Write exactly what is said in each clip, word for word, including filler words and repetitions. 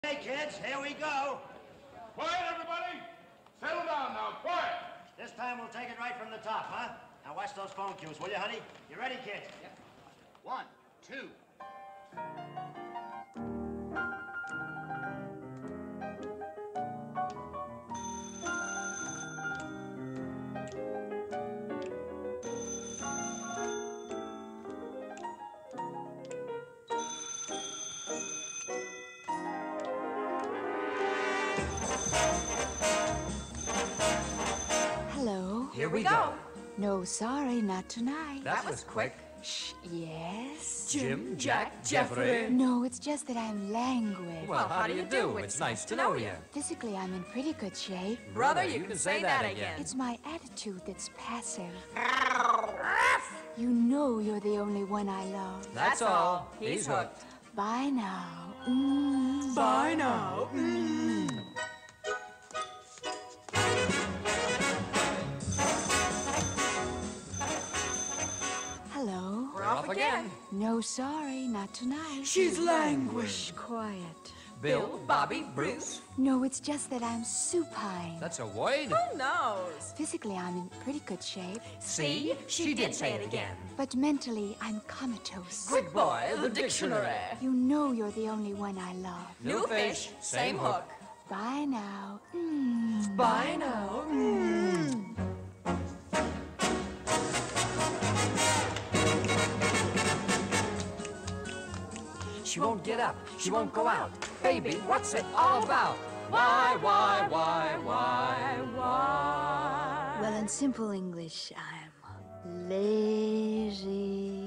Hey, kids, here we go. Quiet, everybody! Settle down now, quiet! This time we'll take it right from the top, huh? Now watch those phone cues, will you, honey? You ready, kids? Yep. One, two. Hello. Here we go. No, sorry, not tonight. That was quick. Shh, yes? Jim, Jack, Jeffrey. No, it's just that I'm languid. Well, how do you do? It's nice to know you. Physically, I'm in pretty good shape. Brother, you can say that again. It's my attitude that's passive. You know you're the only one I love. That's all. He's hooked. Bye now. Mm. Bye now. Hello. We're off again. No, sorry, not tonight. She's languid. Shh, quiet. Bill, Bobby, Bruce. No, it's just that I'm supine. That's a word. Who knows? Physically, I'm in pretty good shape. See? She did say it again. But mentally, I'm comatose. Quick boy, the dictionary. You know you're the only one I love. New fish, same hook. Bye now. Mm. Bye now. She won't get up. She won't go out. Baby, what's it all about? Why, why, why, why, why? Well, in simple English, I'm lazy.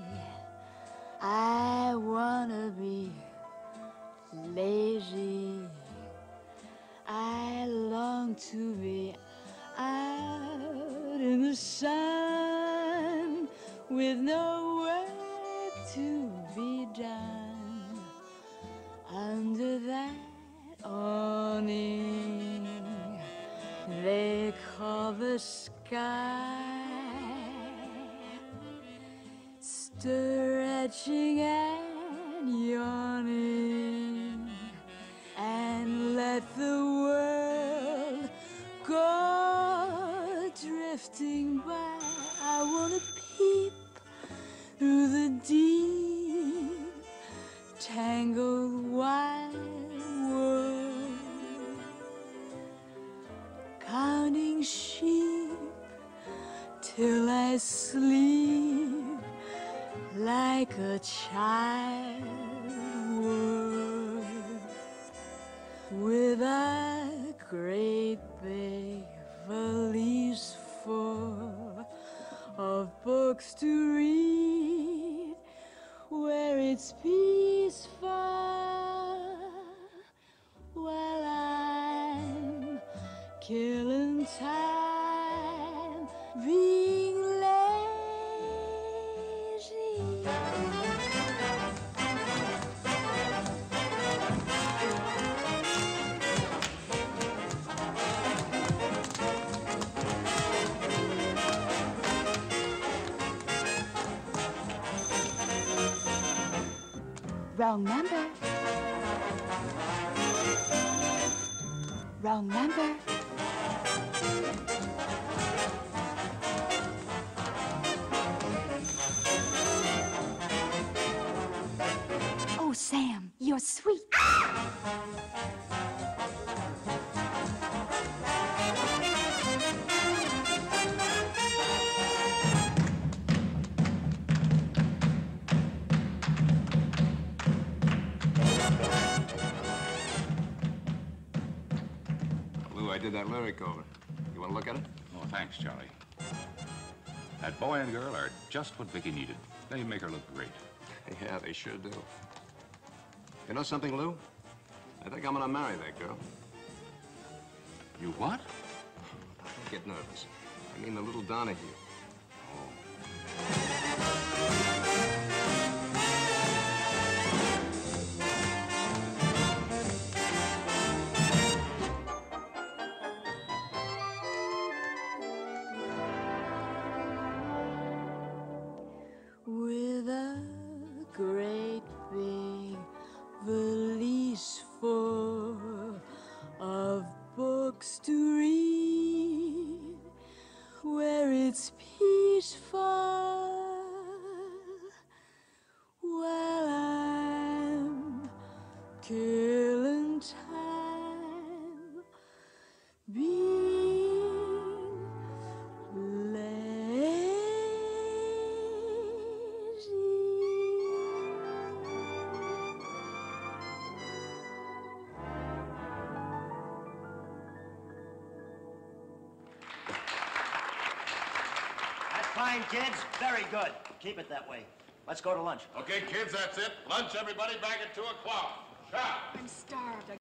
I wanna be lazy. I long to be out in the sun with no work to be done under that awning they call the sky, stretching and yawning, and let the world go drifting by. I wanna peep through the deep, tangled wide world, counting sheep till I sleep like a child would, with a great big valise full of books to read, where it's peaceful while I'm killing time being lazy. Wrong number. Wrong number. Oh, Sam, you're sweet. Lou, I did that lyric over. You want to look at it? Oh, thanks, Charlie. That boy and girl are just what Vicky needed. They make her look great. Yeah, they sure do. You know something, Lou? I think I'm gonna marry that girl. You what? Don't get nervous. I mean the little Donahue. With a great big valise full books to read where it's peaceful while I'm killing time being lazy. That's fine, kids. Very good. Keep it that way. Let's go to lunch. Okay, kids, that's it. Lunch, everybody, back at two o'clock. Sharp. I'm starved.